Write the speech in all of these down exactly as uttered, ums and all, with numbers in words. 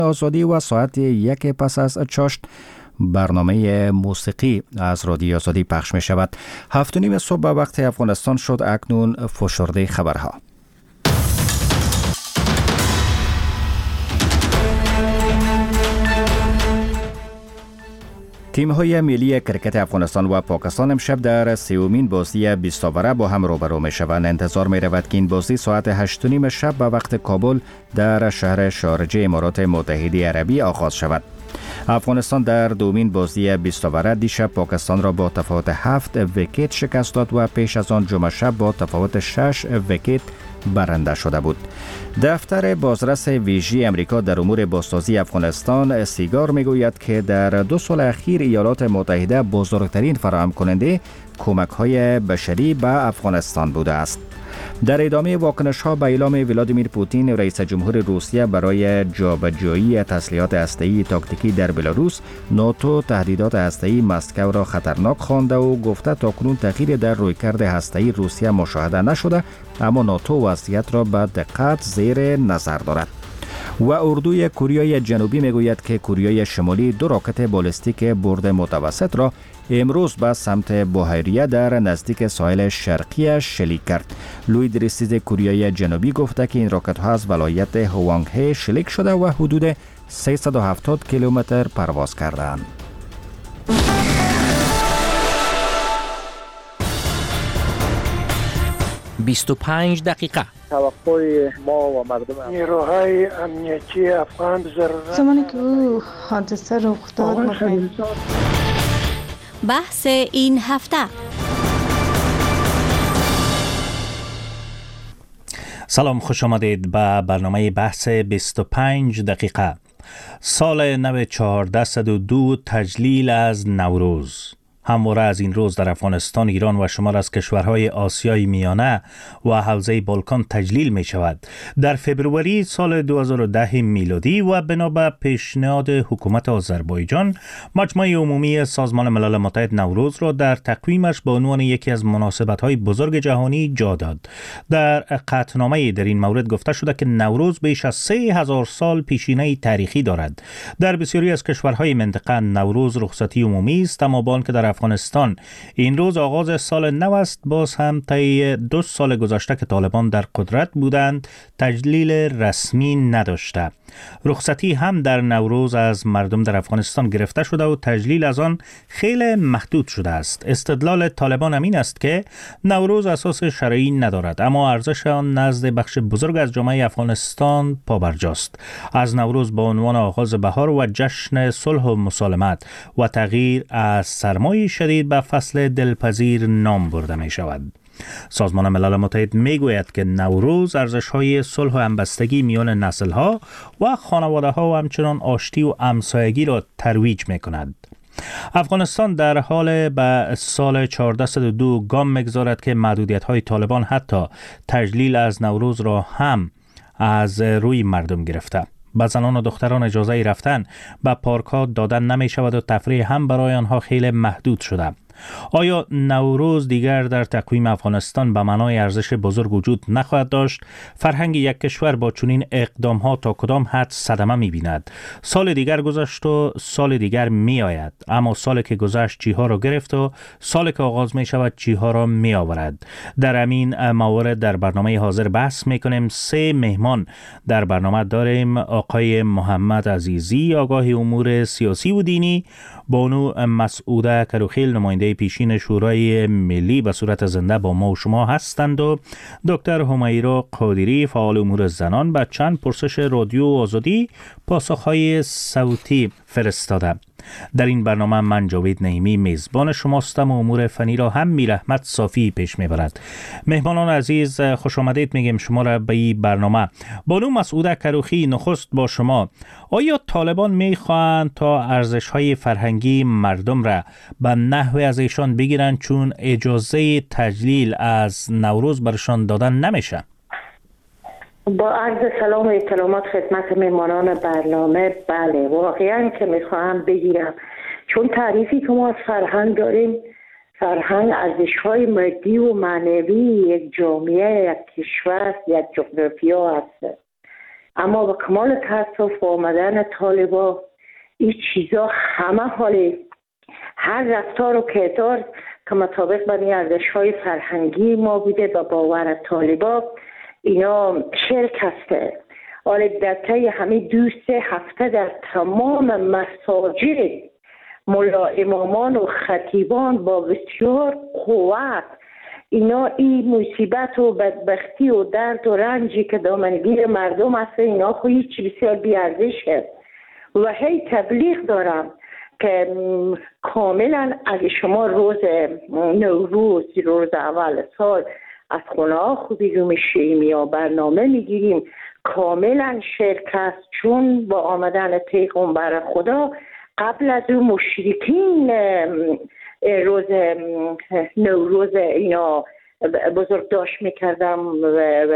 آزادی و ساعت یک پس از چاشت برنامه موسیقی از رادیو آزادی پخش می شود. هفت و نیم صبح به وقت افغانستان شد. اکنون فشرده خبرها. تیم‌های ملی کرکت افغانستان و پاکستان امشب در سومین بازی بیست اوره با هم روبرو می‌شوند. انتظار می‌رود که این بازی ساعت هشت و نیم شب به وقت کابل در شهر شارجه امارات متحده عربی آغاز شود. افغانستان در دومین بازی بیست اوره دیشب پاکستان را با تفاوت هفت ویکت شکست داد و پیش از آن جمعه شب با تفاوت شش ویکت برنده شده بود. دفتر بازرس ویژه امریکا در امور بازسازی افغانستان سیگار میگوید که در دو سال اخیر ایالات متحده بزرگترین فراهم کننده کمک های بشری به افغانستان بوده است. در ادامه واکنش ها به اعلام ولادیمیر پوتین رئیس جمهور روسیه برای جابجایی تسلیحات هسته‌ای تاکتیکی در بلاروس، ناتو تهدیدات هسته‌ای مسکو را خطرناک خوانده و گفته تاکنون تغییر در رویکرد هسته‌ای روسیه مشاهده نشده، اما ناتو وضعیت را به دقت زیر نظر دارد. و اردوی کره جنوبی میگوید که کره شمالی دو راکت بالستیک برد متوسط را امروز به سمت بحیره در نزدیک ساحل شرقی شلیک کرد. لوید رسید کره جنوبی گفته که این راکت ها از ولایت هوانگهه شلیک شده و حدود سیصد و هفتاد کیلومتر پرواز کردند. بیست و پنج دقیقه. توقع ما و مردم نیروهای امنیتی افغان ضرورت زمانی که او حادثه رخ داد مطمئن بحث این هفته. سلام، خوش آمدید به برنامه بحث بیست و پنج دقیقه. سال نو چهارده و دو تجلیل از نوروز. همواره از این روز در افغانستان، ایران و شمار از کشورهای آسیای میانه و حوزه بالکان تجلیل می شود. در فبروری سال دو هزار و ده میلادی و بنابر پیشنهاد حکومت آذربایجان، مجمع عمومی سازمان ملل متحد نوروز را در تقویمش به عنوان یکی از مناسبت‌های بزرگ جهانی جا داد. در قطعنامه در این مورد گفته شده که نوروز بیش از سه هزار سال پیشینه تاریخی دارد. در بسیاری از کشورهای منطقه نوروز رخصتی عمومی است، اما با آنکه در افغانستان این روز آغاز سال نو است، باز هم طی دو سال گذشته که طالبان در قدرت بودند تجلیل رسمی نداشته. رخصتی هم در نوروز از مردم در افغانستان گرفته شده و تجلیل از آن خیلی محدود شده است. استدلال طالبان همین است که نوروز اساس شرعی ندارد، اما ارزش آن نزد بخش بزرگ از جامعه افغانستان پابرجاست. از نوروز به عنوان آغاز بهار و جشن صلح و مسالمت و تغییر از سرمای شدید به فصل دلپذیر نام برده می شود. سازمان ملل متحد می گوید که نوروز ارزش‌های صلح و همبستگی میان نسل‌ها و خانواده‌ها و همچنان آشتی و همسایگی را ترویج می کند. افغانستان در حال به سال چهارده صد و دو گام می‌گذارد که محدودیت‌های طالبان حتی تجلیل از نوروز را هم از روی مردم گرفته. به زنان و دختران اجازه رفتن به پارک‌ها دادن نمی شود و تفریح هم برای آنها خیلی محدود شده. آیا نوروز دیگر در تقویم افغانستان به معنای ارزش بزرگ وجود نخواهد داشت؟ فرهنگ یک کشور با چنین اقدام‌ها تا کدام حد صدمه می‌بیند؟ سال دیگر گذشت و سال دیگر می‌آید، اما سالی که گذشت چیها را گرفت و سالی که آغاز می‌شود چیها را می‌آورد. در همین موارد در برنامه حاضر بحث می‌کنیم. سه مهمان در برنامه داریم: آقای محمد عزیزی، آگاه امور سیاسی و دینی، بانو مسعوده کروخیل، نماینده پیشین شورای ملی به صورت زنده با ما و شما هستند، و دکتر همیرا قادری، فعال امور زنان، به چند پرسش رادیو آزادی پاسخهای صوتی فرستاده. در این برنامه من جاوید نعیمی میزبان شماستم و امور فنی را هم میرحمت صافی پیش میبرد. مهمانان عزیز خوش آمدید میگیم شما را به این برنامه. بانو مسعوده کروخی، نخست با شما. آیا طالبان میخواهند تا ارزش‌های فرهنگی مردم را به نحوی از ایشان بگیرند چون اجازه تجلیل از نوروز برشان دادن نمیشه؟ با عرض سلام و احترامات خدمت مهمانان برنامه، بله واقعا که میخواهم بگیرم، چون تعریفی که ما از فرهنگ داریم، فرهنگ ارزش‌های مادی و معنوی یک جامعه، یک کشور، یک جغرافیا هست. اما به کمال تاسف آمدن طالبا این چیزا همه حالی هر رفتار و کردار که مطابق با این ارزش‌های فرهنگی ما بوده به باور طالبا اینا شرک هسته. حالا در طی همه دو سه هفته در تمام مساجد ملا امامان و خطیبان با بسیار قوت اینا این مصیبت و بدبختی و درد و رنجی که دامنگیر مردم هست اینا خو هیچ بسیار بیارزشه و هی تبلیغ دارم که کاملا اگه شما روز نوروز روز اول سال از خونه ها خوبی رو میشیم یا برنامه میگیریم کاملا شرک است، چون با آمدن پیغمبر خدا قبل از اون مشرکین روز نوروز اینا بزرگ داشت میکردم و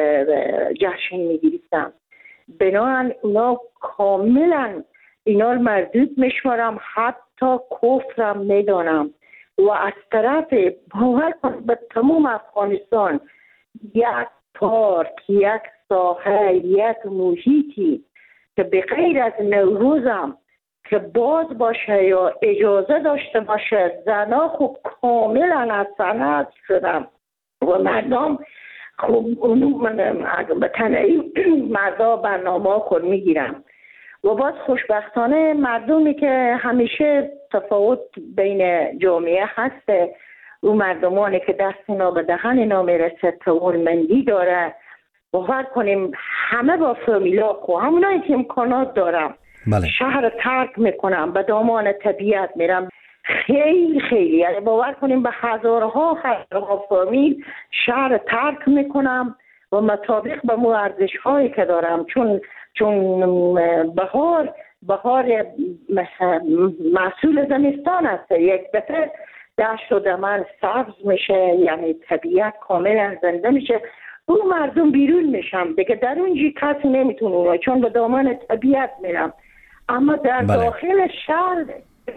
جشن میگیریستم. بنابراین اونا کاملا اینا رو مردود میشمارم، حتی کفرم میدانم و از طرف باور کنید به تمام افغانستان یک پارک، یک ساحه، یک محیطی که به غیر از نوروزم که باز باشه یا اجازه داشته باشه زنا خوب کاملا از صنعت شدم و مردم خوب اونو من به تنهی مردا برنامه خود میگیرم و باز خوشبختانه مردمی که همیشه تفاوت بین جامعه هسته و مردمانی که دست اینا به دهن اینا میرسه توانمندی داره باور کنیم همه با فامیلا خو همونایی که امکانات دارم بله. شهر ترک میکنم به دامان طبیعت میرم خیلی خیلی یعنی باور کنیم به هزارها هزارها فامیل شهر ترک میکنم و مطابق به مو ارزش هایی که دارم چون چون بهار بهار محصول زمستان است یک دفعه دشت و دمن سبز میشه یعنی طبیعت کاملا زنده میشه اون مردم بیرون میشم دیگه در اونجی کسی نمیتونه چون به دامان طبیعت میرم اما در بله. داخل شهر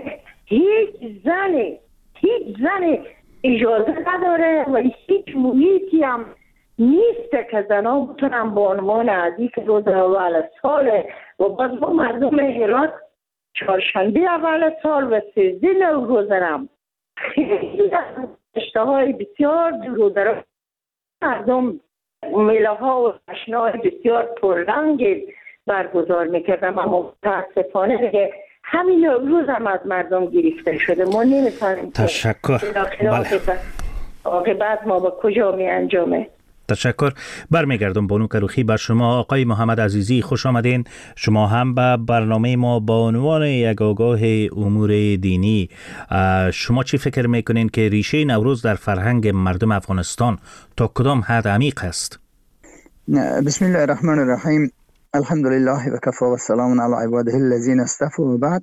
هیچ زنی هیچ زنی اجازه نداره و هیچ محیطی هم نیست که زنها بتونم با عنوان عزیز که روز اول سال و باز با مردم هرات چهارشنبه اول سال و سیزده نوروزم خیلی اشتهای بسیار دور و دراز مردم میله ها و اشنای بسیار پررنگ برگزار میکردم اما متاسفانه دیگه همین نوروز هم از مردم گرفته شده ما نمیتونیم تشکر بله. عاقبت ما با کجا می انجامه. تشکر. برمیگردم بانو کروخی بر شما. آقای محمد عزیزی خوش آمدین. شما هم به برنامه ما با عنوان یک آگاه امور دینی شما چی فکر میکنین که ریشه نوروز در فرهنگ مردم افغانستان تا کدام حد عمیق است؟ بسم الله الرحمن الرحیم. الحمدلله و کفا و سلام علی عباده الذین اصطفى و بعد.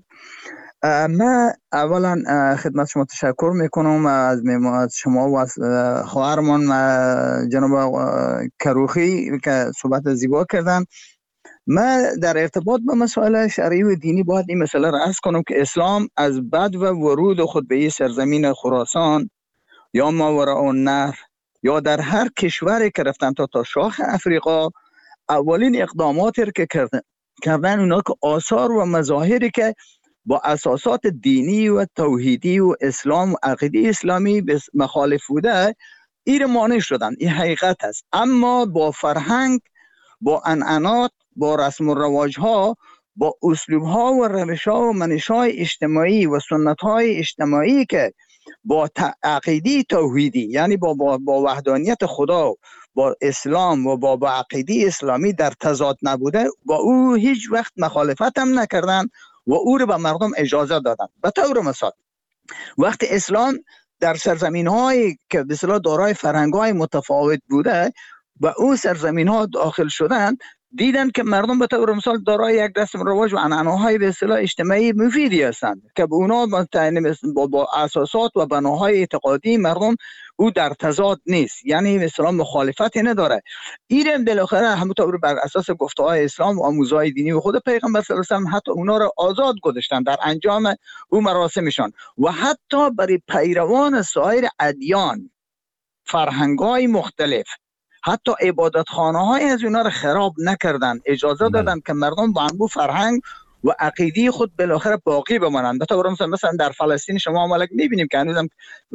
من اولا خدمت شما تشکر میکنم از شما و از خواهرمان جناب کروخی که صحبت زیبا کردن. من در ارتباط با مسائل شرعی و دینی باید این مسئله را عرض کنم که اسلام از بعد و ورود خود به این سرزمین خراسان یا ماوراء النهر یا در هر کشوری که رفتن تا تا شاخ افریقا اولین اقداماتی که کردن کردن اونا که آثار و مظاهری که با اساسات دینی و توحیدی و اسلام و عقیده اسلامی مخالف بوده این مانع شدن. این حقیقت است. اما با فرهنگ، با عنعنات، با رسم و رواج ها، با اسلوب ها و روش ها و منش های اجتماعی و سنت های اجتماعی که با عقیده توحیدی یعنی با, با, با وحدانیت خدا با اسلام و با, با عقیده اسلامی در تضاد نبوده با او هیچ وقت مخالفت هم نکردن و او رو به مردم اجازه دادن. به طور مثال وقتی اسلام در سرزمین هایی که به اصطلاح دارای فرهنگ های متفاوت بوده و او سرزمین ها داخل شدن دیدن که مردم به طور مثال دارای یک رسم رواج و عنعنه‌های به اصطلاح اجتماعی مفیدی هستند که به اونا با, با اساسات و بناهای اعتقادی مردم او در تضاد نیست، یعنی مثلا مخالفتی نداره. این بالاخره همونطور بر اساس گفته‌های اسلام و آموزهای دینی و خود پیغمبر صلی الله علیه و آله حتی اونا را آزاد گذاشتن در انجام او مراسمشان و حتی برای پیروان سایر ادیان فرهنگ‌های مختلف حتی عبادت خانه های از اونا رو خراب نکردن، اجازه دادن که مردم با انبوه فرهنگ و عقیده خود بالاخره باقی بمانند. به طور مثلا مثلا در فلسطین شما مالک میبینیم که هنوزم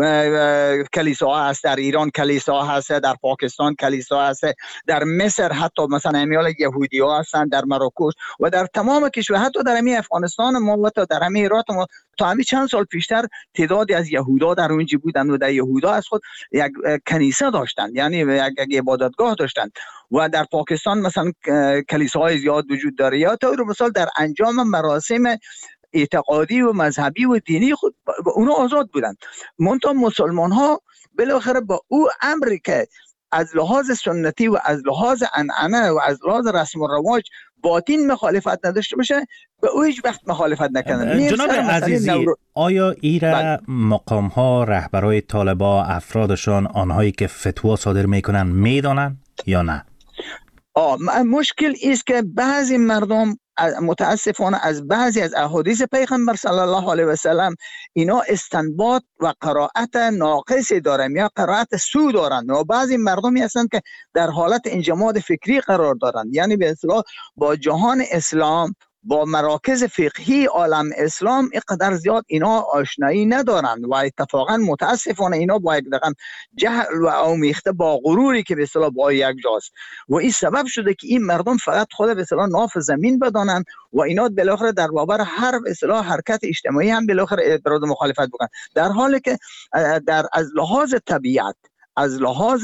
کلیساها هست، در ایران کلیسا هست، در پاکستان کلیسا هست، در مصر حتی مثلا امیال یهودی ها هستن، در مراکش و در تمام کشور، حتی در همین افغانستان ما و تا در همین ایران ما تا همین چند سال پیشتر تعدادی از یهودا در اونجا بودند و در یهودا از خود یک کنیسه داشتند، یعنی یک عبادتگاه داشتند. و در پاکستان مثلا کلیساهای زیاد وجود داره. یا طور مثال در انجام مراسم اعتقادی و مذهبی و دینی خود اونا آزاد بودند. منتها مسلمان ها بالاخره با او امری که از لحاظ سنتی و از لحاظ عنعنه و از لحاظ رسم و رواج باطین مخالفت نداشته باشه، به او هیچ وقت مخالفت نکردن. جناب عزیزی نورو... آیا ایره مقام ها، رهبرای طالبا، افرادشان، آنهایی که فتوا صادر میکنن میدانن یا نه؟ آه مشکل است که بعضی مردم متاسفانه از بعضی از احادیث پیغمبر صلی الله علیه و سلم اینا استنباط و قرائت ناقصی دارن یا قرائت سو دارن و بعضی مردمی هستند که در حالت انجماد فکری قرار دارن، یعنی به اصطلاح با جهان اسلام، با مراکز فقهی عالم اسلام اینقدر زیاد اینا آشنایی ندارند و اتفاقا متاسفانه اینا با یک رقم جهل و آمیخته با غروری که به اصطلاح با یک جاست و این سبب شده که این مردم فقط خود به اصطلاح ناف زمین بدانند و اینا بالاخره در برابر هر به اصطلاح حرکت اجتماعی هم بالاخره اعتراض مخالفت بکنن، در حالی که در از لحاظ طبیعت، از لحاظ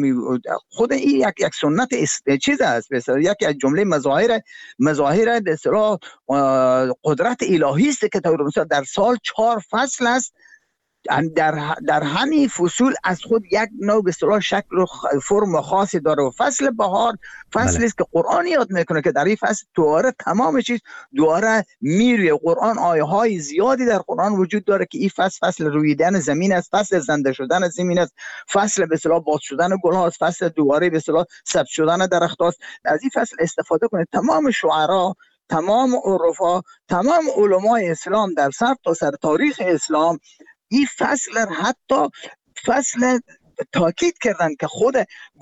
خود این یک یک سنت چیز است، به اصطلاح یک از جمله مظاهر مظاهر به اصطلاح قدرت الهی است که در سال چهار فصل است، در در همین فصول از خود یک نوع به اصطلاح شکل و فرم خاصی داره و فصل بهار فصلی است که قرآن یاد میکنه که در این فصل دوباره تمام چیز دوباره میره. قرآن آیه های زیادی در قرآن وجود داره که این فصل فصل رویدن زمین است، فصل زنده شدن زمین است، فصل به اصطلاح باز شدن گل هاست، فصل دوباره به اصطلاح سبز شدن درخت هاست. از این فصل استفاده کنه. تمام شعرا، تمام عرفا، تمام علمای اسلام در سر تا سر تاریخ اسلام این فصل حتی فصل تاکید کردن که خود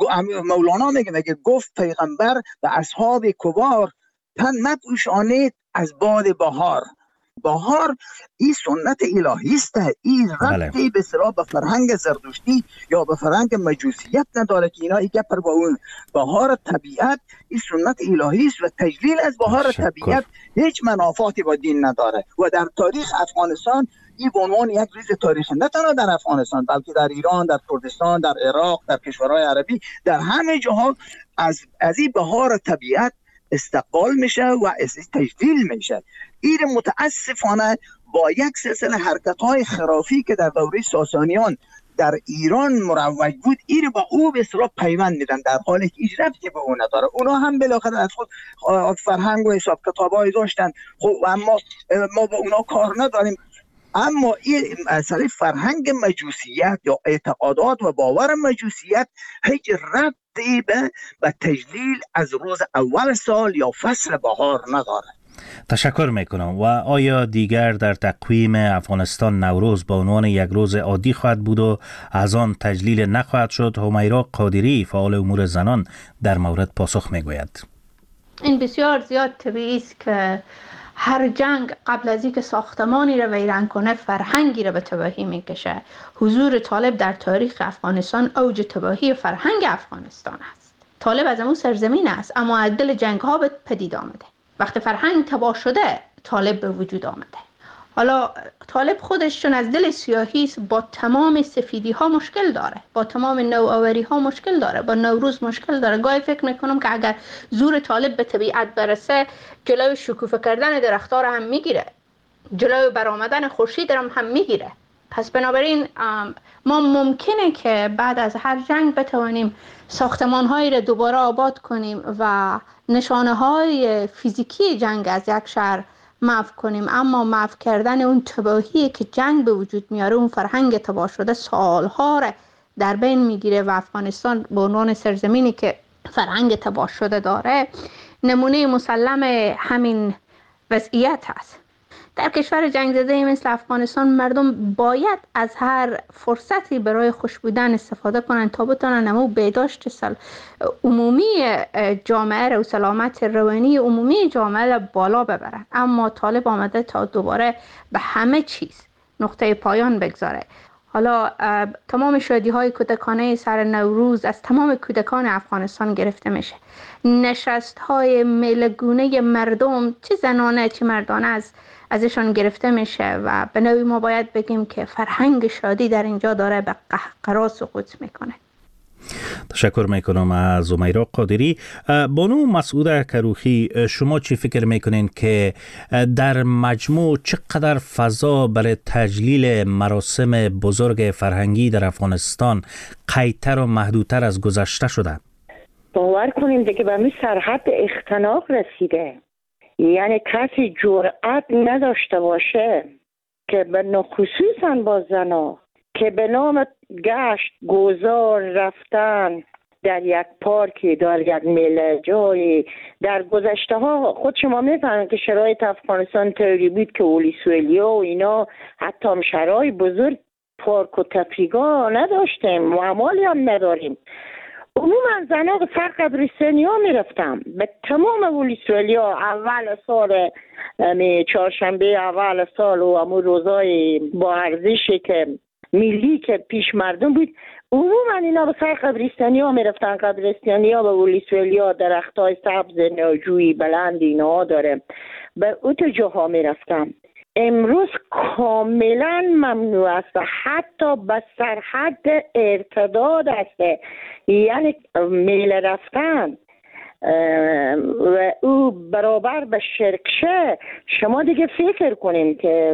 مولانا میگه میگه گفت پیغمبر به اصحاب کبار تن مپوشانید از باد بهار. بهار این سنت الهی است، این ربطی به اصطلاح به فرهنگ زردشتی یا به فرهنگ مجوسیت نداره که اینا یک پر با اون. بهار طبیعت این سنت الهی است و تجلیل از بهار طبیعت هیچ منافاتی با دین نداره و در تاریخ افغانستان این به عنوان یک ریز تاریخی نه تنها در افغانستان بلکه در ایران، در کردستان، در عراق، در کشورهای عربی، در همه جاها از از این بهار طبیعت استقبال میشه و تجلیل میشه. این متاسفانه با یک سلسله حرکت‌های خرافی که در دوره ساسانیان در ایران مروج بود این با او به اصطلاح پیوند میدن، در حالی که هیچ ربطی به اون نداره. اونا هم بالاخره از خود فرهنگ و حساب کتابای داشتن، خب اما ما با اونا کار نداریم. اما این مسئله فرهنگ مجوسیت یا اعتقادات و باور مجوسیت هیچ ربطی به به تجلیل از روز اول سال یا فصل بهار نداره. تشکر میکنم. و آیا دیگر در تقویم افغانستان نوروز به عنوان یک روز عادی خواهد بود و از آن تجلیل نخواهد شد؟ همیرا قادری فعال امور زنان در مورد پاسخ میگوید. این بسیار زیاد طبیعی است که هر جنگ قبل از اینکه ساختمانی را ویران کنه فرهنگی را به تباهی میکشه. حضور طالب در تاریخ افغانستان اوج تباهی فرهنگ افغانستان است. طالب از همون سرزمین است اما از دل جنگ ها به پدید آمده. وقتی فرهنگ تباه شده طالب به وجود آمده. حالا طالب خودش چون از دل سیاهی است با تمام سفیدی ها مشکل داره، با تمام نوآوری ها مشکل داره، با نوروز مشکل داره. گاهی فکر میکنم که اگر زور طالب به طبیعت برسه جلوی شکوفه کردن درخت‌ها را هم میگیره، جلوی برآمدن خورشید را هم میگیره. پس بنابراین ما ممکنه که بعد از هر جنگ بتوانیم ساختمان‌هایی را دوباره آباد کنیم و نشانه‌های فیزیکی جنگ از یک شهر محو کنیم، اما محو کردن اون تباهی که جنگ به وجود میاره، اون فرهنگ تباه شده سالها را در بین میگیره و افغانستان به عنوان سرزمینی که فرهنگ تباه شده داره نمونه مسلم همین وضعیت هست. در کشور جنگ زده مثل افغانستان مردم باید از هر فرصتی برای خوش بودن استفاده کنند تا بتونن نمو بهداشت سل... عمومی جامعه رو، سلامت روانی عمومی جامعه رو بالا ببرن. اما طالب آمده تا دوباره به همه چیز نقطه پایان بگذاره. حالا تمام شادی های کودکانه سر نوروز از تمام کودکان افغانستان گرفته میشه. نشست های میلگونه مردم، چه زنانه چه مردانه، از ازشان گرفته میشه و به نوعی ما باید بگیم که فرهنگ شادی در اینجا داره به قهقرا سقوط میکنه. تشکر میکنم از امیرا قادری. بانو مسعود کروخی، شما چی فکر میکنین که در مجموع چقدر فضا برای تجلیل مراسم بزرگ فرهنگی در افغانستان قیدتر و محدودتر از گذشته شده؟ باور کنیم دیگه به می سرحد اختناق رسیده. یعنی کسی جرأت نداشته باشه که به خصوصا با زنا که به نام گشت گذار رفتن در یک پارکی، در یک میله جایی، در گذشته ها خود شما میفهمید که شرایط افغانستان طوری بود که ولسوالی‌ها و اینا حتی هم شرایط بزرگ پارک و تفریحگاه نداشتیم، معمالی هم نداریم. عموما زنها به سر قبرستانی ها میرفتم. به تمام ولسوالی‌ها اول سال چهارشنبه اول سال و همون روزای با ارزشی که ملی که پیش مردم بود، عموما اینا به سر قبرستانی ها میرفتن. قبرستانی ها به ولسوالی ها درخت های سبز ناجوی بلند اینا داره، به اوت جاها میرفتم. امروز کاملا ممنوع است و حتی به سرحد ارتداد است، یعنی میل رفتن و او برابر به شرکشه. شما دیگه فکر کنیم که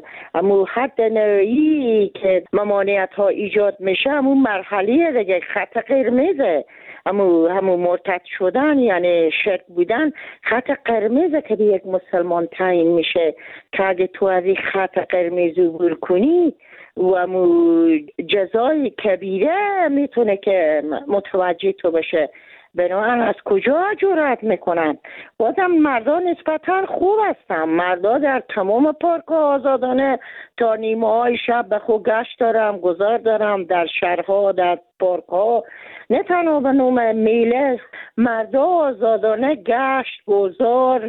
امو حد نهایی که ممانعت ها ایجاد میشه، امو مرحله دیگه خط قرمزه، امو همو مرتد شدن یعنی شرک بودن خط قرمزه که به یک مسلمان تعیین میشه که اگه تو از این خط قرمز عبور کنی و امو جزای کبیره میتونه که متوجه تو بشه. بنابراین از کجا جرأت میکنن؟ بازم مردان نسبتا خوب هستن. مردا در تمام پارک آزادانه تا نیمه های شب به خود گشت دارم، گذار دارم در شهرها، در پارک ها. نه تنها به نوم میله، مردا آزادانه گشت گذار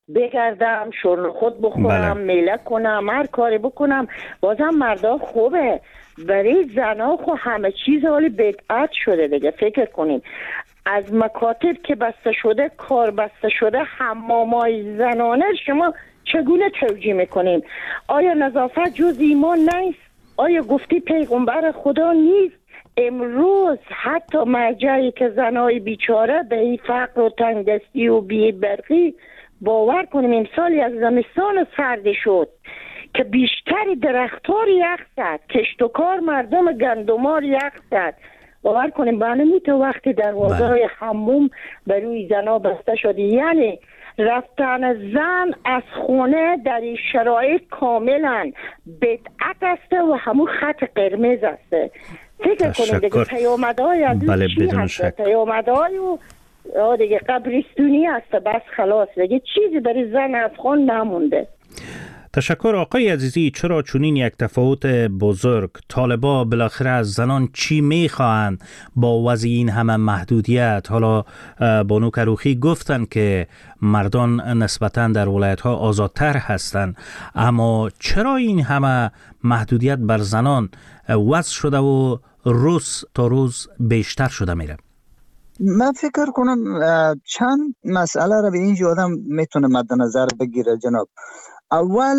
بگردم، شرن خود بخورم، بله. میله کنم، هر کاری بکنم. بازم مردا خوبه. برای زنا خو همه چیز حالی بدعت شده دیگه. فکر کنیم از مکاتب که بسته شده، کار بسته شده، حمامای زنانه شما چگونه توجیه میکنیم؟ آیا نظافت جز ایمان نیست؟ آیا گفتی پیغمبر خدا نیست؟ امروز حتی مرجعی که زنای بیچاره به این فقر و تنگدستی و بی برقی، باور کنیم امسالی از زمستان سرد شد که بیشتری درختار یخ زد، کشت و کار مردم گندمار یخ زد. باور کنیم بانه میتو وقتی دروازه حموم بروی زنا بسته شده، یعنی رفتن زن از خونه در این شرایط کاملا بدعت است و همون خط قرمز است. فکر کنیم دیگه پیامدهای از بله چی هست؟ پیامدهای و دیگه قبرستونی هست. بس خلاص دیگه چیزی برای زن افغان نمونده. تشکر آقای عزیزی. چرا چنین یک تفاوت بزرگ؟ طالبا بالاخره از زنان چی میخواهند با وضع این همه محدودیت؟ حالا بانو کروخی گفتن که مردان نسبتاً در ولایت ها آزادتر هستند، اما چرا این همه محدودیت بر زنان وضع شده و روز تا روز بیشتر شده میره؟ من فکر کنم چند مسئله را به این آدم میتونه مد نظر بگیره جناب. اول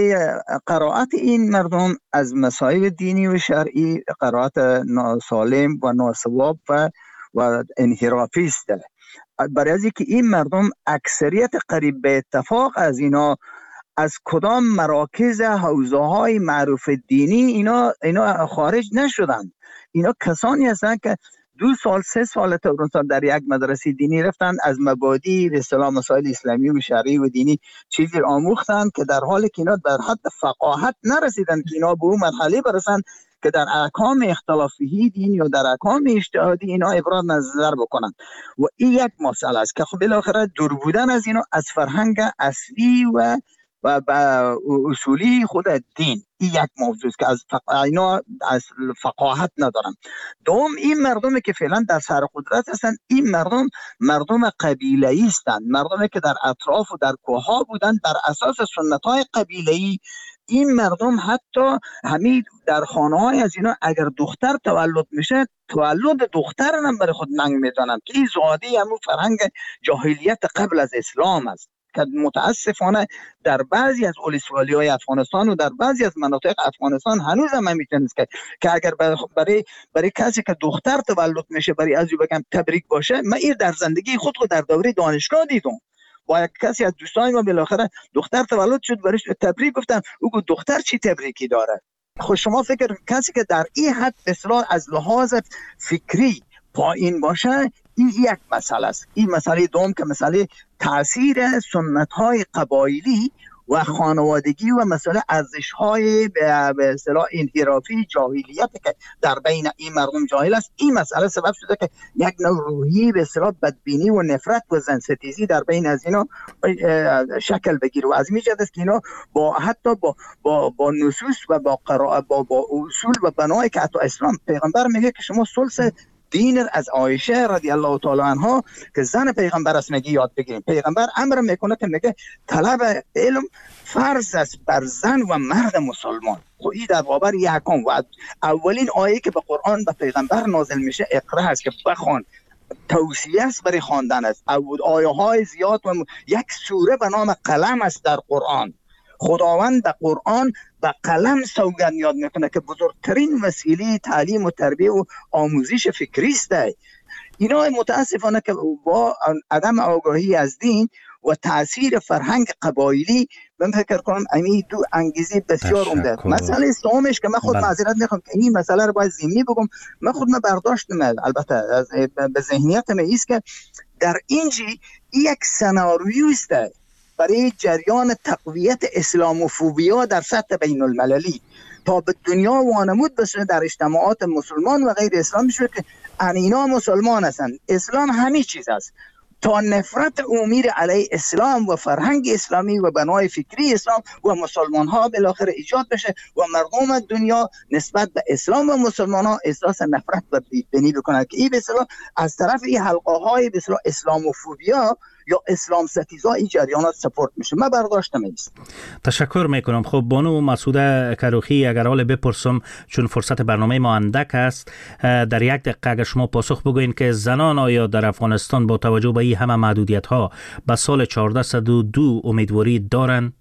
قرائت این مردم از مصائب دینی و شرعی قرائت ناسالم و ناسواب و و انحرافی است. برای از اینکه این مردم اکثریت قریب به اتفاق از اینا از کدام مراکز حوزه های معروف دینی اینا اینا خارج نشدند. اینا کسانی هستند که دو سال سه سال تورنسان در یک مدرسه دینی رفتن، از مبادی به اصطلاح مسائل اسلامی و شرعی و دینی چیزی آموختن که در حالی که اینا در حد فقاهت نرسیدن که اینا به اون مرحله برسن که در احکام اختلافی دینی و در احکام اجتهادی اینا ابراز نظر بکنن. و این یک مسئله است که خب بالاخره دور بودن از اینا از فرهنگ اصلی و و اصولی خود دین. این یک موضوع است که از فق... اینا از فقاهت ندارن. دوم، این مردمی که فعلا در سر قدرت هستند، این مردم مردم قبیله‌ای هستند، مردمی که در اطراف و در کوه‌ها بودند بر اساس سنت‌های قبیله‌ای. این مردم حتی همین در خانه‌های از اینا اگر دختر تولد میشه، تولد دختر هم برای خود ننگ میدانند که این زادی همون فرهنگ جاهلیت قبل از اسلام است که متاسفانه در بعضی از ولسوالی‌های افغانستان و در بعضی از مناطق افغانستان هنوز هم میتونه که که اگر برای برای کسی که دختر تولد میشه برای از بگم تبریک باشه. من این در زندگی خود رو در دوره دانشگاه دیدم. با یک کسی از دوستان ما بالاخره دختر تولد شد، برایش تبریک گفتم، او گفت دختر چی تبریکی داره؟ خود شما فکر کسی که در این حد بسیار از لحاظ فکری پایین باشه، این یک مسئله است. این مسئله دوم که مسئله تاثیر سنت‌های قبایلی و خانوادگی و مسئله ارزش‌های به اصطلاح انحرافی جاهلیت که در بین این مردم جاهل است، این مسئله سبب شده که یک نوع روحی به اصطلاح بدبینی و نفرت و زنستیزی در بین از اینا شکل بگیره و از این جهت است که اینا با حتی با با, با نصوص و با قرائت با, با اصول و بنای که حتی اسلام پیغمبر میگه که شما ثلث دین از عایشه رضی الله تعالی عنها که زن پیغمبر است میگه یاد بگیریم. پیغمبر امر میکنه که میگه طلب علم فرض است بر زن و مرد مسلمان. خب این در بابر یکم و اولین آیه که به قرآن به پیغمبر نازل میشه اقرا است که بخوان، توصیه است برای خواندن است. آیه های زیاد و یک سوره به نام قلم است در قرآن. خداوند در قرآن به قلم سوگند یاد میکنه که بزرگترین وسیله تعلیم و تربیه و آموزش فکری است. اینا متاسفانه که با عدم آگاهی از دین و تاثیر فرهنگ قبایلی من فکر کنم امی دو انگیزه بسیار عمده. مسئله سومش که من خود معذرت میخوام که این مسئله رو باید ضمنی بگم، من خود من برداشتم البته به ذهنیت من است که در اینجی یک سناریو است برای جریان تقویت اسلاموفوبیا در سطح بین المللی تا به دنیا وانمود بشه در اجتماعات مسلمان و غیر اسلامی شده که اینا مسلمان هستند، اسلام همه چیز است، تا نفرت عمومی علیه اسلام و فرهنگ اسلامی و بنای فکری اسلام و مسلمان ها بالاخره ایجاد بشه و مردم دنیا نسبت به اسلام و مسلمان ها احساس نفرت و بی‌دینی بکنند که این به اصطلاح از طرف این حلقه های به اصطلاح اسلاموفوبیا یا اسلام ستیزا این جریانات سپورت میشه. من برداشتم است. تشکر میکنم. خب بانو مسعوده کروخی، اگر حال بپرسم چون فرصت برنامه ما اندک است، در یک دقیقه اگر شما پاسخ بگوین که زنان آیا در افغانستان با توجه به این همه محدودیت ها به سال چهارده و دو امیدواری دارن؟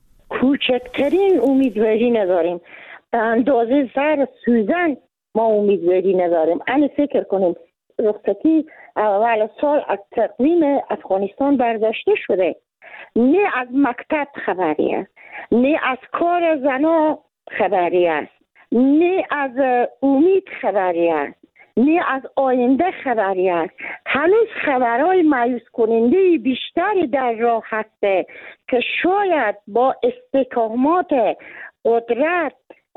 کوچکترین امیدواری نداریم. به اندازه زر سوزن ما امیدواری نداریم. انا فکر کنیم رخصتی اول سال از تقویم افغانستان برداشته شده. نه از مکتب خبری است، نه از کار زنا خبری است، نه از امید خبری است، نه از آینده خبری است. هنوز خبرهای مایوس کننده بیشتری در راه هسته که شاید با استحکامات قدرت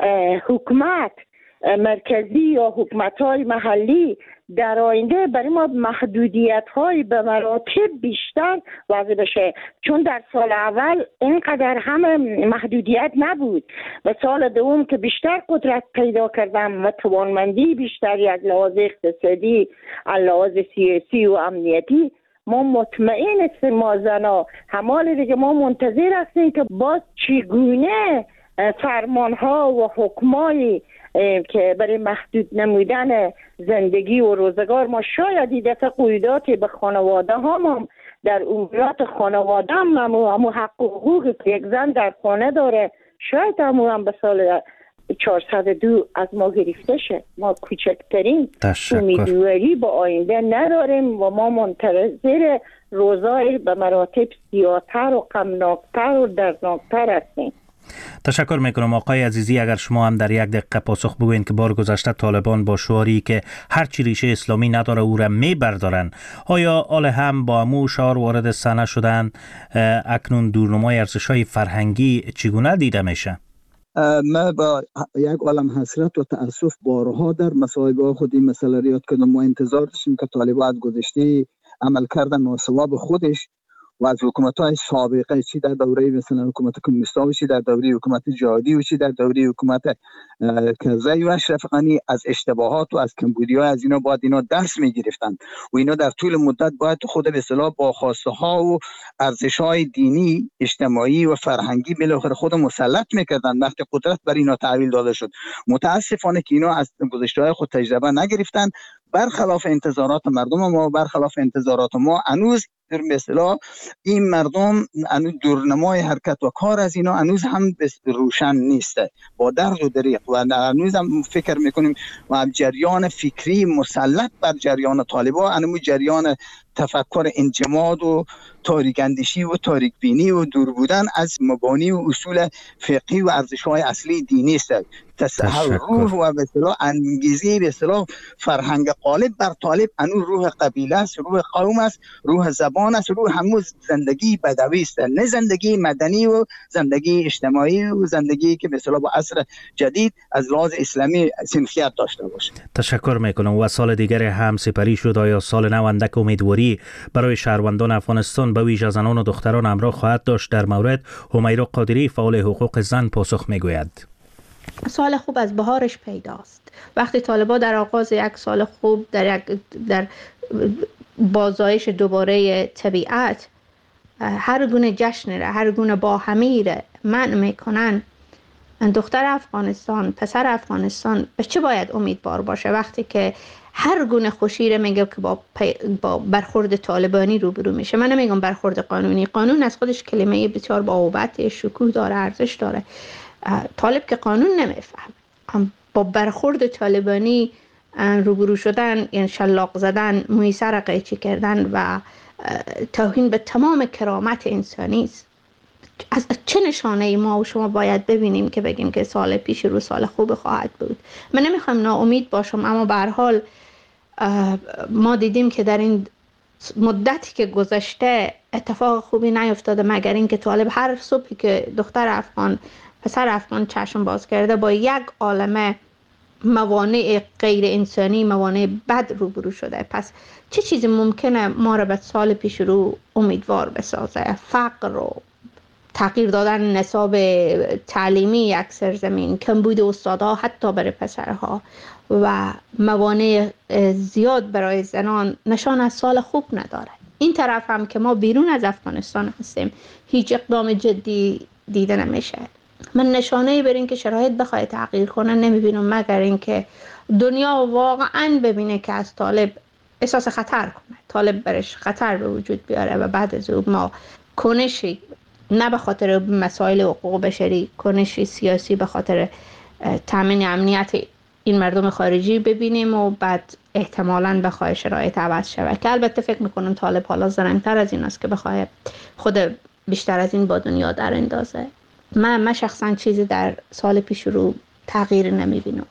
حکومت مرکزی یا حکومت‌های محلی در آینده برای ما محدودیت‌های به مراتب بیشتر واضح بشه، چون در سال اول اینقدر همه محدودیت نبود و سال دوم که بیشتر قدرت پیدا کردم و توانمندی بیشتری از لحاظ اقتصادی، از لحاظ سیاسی و امنیتی، ما مطمئن هستیم ما زنا همال دیگه ما منتظر هستیم که باز چگونه فرمان‌ها و حکمای که برای محدود نمودن زندگی و روزگار ما شاید این دفعه قیوداتی به خانواده ها در امورات خانواده هم همون حق و حقوقی که یک زن در خانه داره شاید همون هم به سال چهارصد و دو از ما گرفته شه. ما کوچکترین امیدواری با آینده نداریم و ما منتظر روزای به مراتب سیاه‌تر و غمناک‌تر و دردناک‌تر هستیم. تشکر میکنم آقای عزیزی. اگر شما هم در یک دقیقه پاسخ بگوین که بار گذشته طالبان با شعاری که هر چی ریشه اسلامی نداره او را میبردارن، آیا آل هم با امو شعار وارد صحنه شدن؟ اکنون دورنمای ارزش‌های فرهنگی چگونه دیده میشه؟ ما با یک عالم حسرت و تأسف بارها در مصاحبه خود این مسئله ریاد کردم. ما انتظار داشتیم که طالبان از گذشته عمل کردن و ثواب خودش و از حکومت‌های سابقه، چی در دوره مثلا حکومت کمونیستا و چی در دوره حکومت جهادی و چی در دوره حکومت کرزی و اشرف غنی، از اشتباهات و از کمبودی‌ها از اینا باید اینا درس می‌گرفتن و اینا در طول مدت باید خود به اصطلاح با خواسته و ارزش‌های دینی، اجتماعی و فرهنگی بالاخره خود مسلط می‌کردن. وقتی قدرت بر اینا تحویل داده شد، متاسفانه که اینا از گذشته‌های خود تجربه نگرفتن، برخلاف انتظارات مردم ما، برخلاف انتظارات ما هنوز در مثلا این مردم هنوز دورنمای حرکت و کار از اینا هنوز هم روشن نیسته با درد و دریغ و هنوز هم فکر میکنیم و جریان فکری مسلط بر جریان طالبان، هنوز جریان تفکر انجماد و تاریک اندیشی و تاریک بینی و دور بودن از مبانی و اصول فقهی و ارزش‌های اصلی دینی است. تصحر روح و به اصطلاح انگیزه به اصطلاح فرهنگ غالب بر طالب انو روح قبیله است، روح قوم است، روح زبان است، روح همون زندگی بدوی است، نه زندگی مدنی و زندگی اجتماعی و زندگی که به اصطلاح با عصر جدید از لحاظ اسلامی سنخیت داشته باشه. تشکر میکنم. و سال دیگر هم سپری شد. آیا سال نو اندک امیدواری برای شهروندان افغانستان به ویژه زنان و دختران همراه خواهد داشت؟ در مورد همیرا قادری فعال حقوق زن پاسخ میگوید. سال خوب از بهارش پیداست. وقتی طالبان در آغاز یک سال خوب در یک در بازایش دوباره طبیعت هر گونه جشن را، هر گونه باهمی را منع میکنن، دختر افغانستان، پسر افغانستان به چه باید امیدوار باشه وقتی که هر گونه خوشی را میگه که با, با برخورد طالبانی روبرو میشه؟ من نمیگم برخورد قانونی، قانون از خودش کلمه بسیار باوبت، شکوه داره، ارزش داره. طالب که قانون نمیفهم، با برخورد طالبانی روبرو شدن، یعنی شلاق زدن، موی سر قیچی کردن و توهین به تمام کرامت انسانی است. از چه نشانه ای ما و شما باید ببینیم که بگیم که سال پیش رو سال خوب خواهد بود؟ من نمیخوام ناامید باشم، اما به هر حال ما دیدیم که در این مدتی که گذشته اتفاق خوبی نیفتاده، مگر اینکه طالب هر صبحی که دختر افغان، پسر افغان چشم باز کرده با یک عالمه موانع غیر انسانی، موانع بد روبرو شده. پس چه چیزی ممکنه ما را به سال پیش رو امیدوار بسازه؟ فقر و تغییر دادن نصاب تعلیمی یک سرزمین، کمبود استادها حتی برای پسرها و موانع زیاد برای زنان نشان از سال خوب نداره. این طرف هم که ما بیرون از افغانستان هستیم هیچ اقدام جدی دیده نمیشه. من نشانه‌ای بر این که شرایط بخواد تغییر کنه نمیبینم، مگر اینکه دنیا واقعا ببینه که از طالب احساس خطر کنه، طالب برش خطر به وجود بیاره و بعد از اون ما کنشی، نه به خاطر مسائل حقوق بشری، کنشی سیاسی به خاطر تامین امنیت این مردم خارجی ببینیم و بعد احتمالاً بخواه شرایط عوض شود، که البته فکر میکنم طالب حالا زرنگتر از این است که بخواه خود بیشتر از این با دنیا در اندازه. من من شخصا چیزی در سال پیش رو تغییر نمیبینم.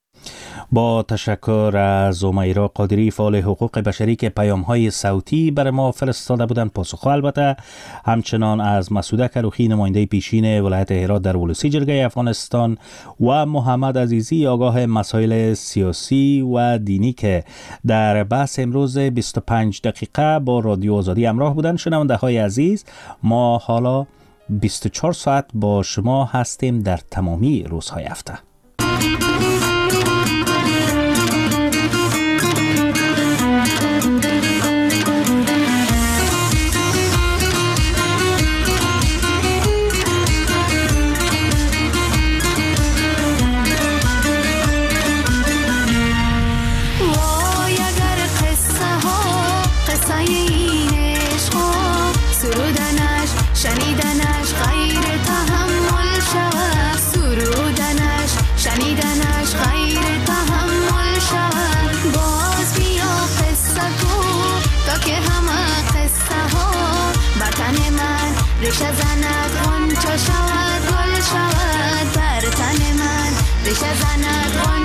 با تشکر از همیرا قادری فعال حقوق بشری که پیام‌های صوتی برای ما فرستاده بودند. پاسخ البته همچنان از مسعود کروخی نماینده پیشین ولایت هرات در ولسی جرگه افغانستان و محمد عزیزی آگاه مسائل سیاسی و دینی که در بحث امروز بیست و پنج دقیقه با رادیو آزادی همراه بودند. شنونده های عزیز، ما حالا بیست و چهار ساعت با شما هستیم در تمامی روزهای هفته. ریشه زند غنچه شود گل شود بر تن من، ریشه زند غنچه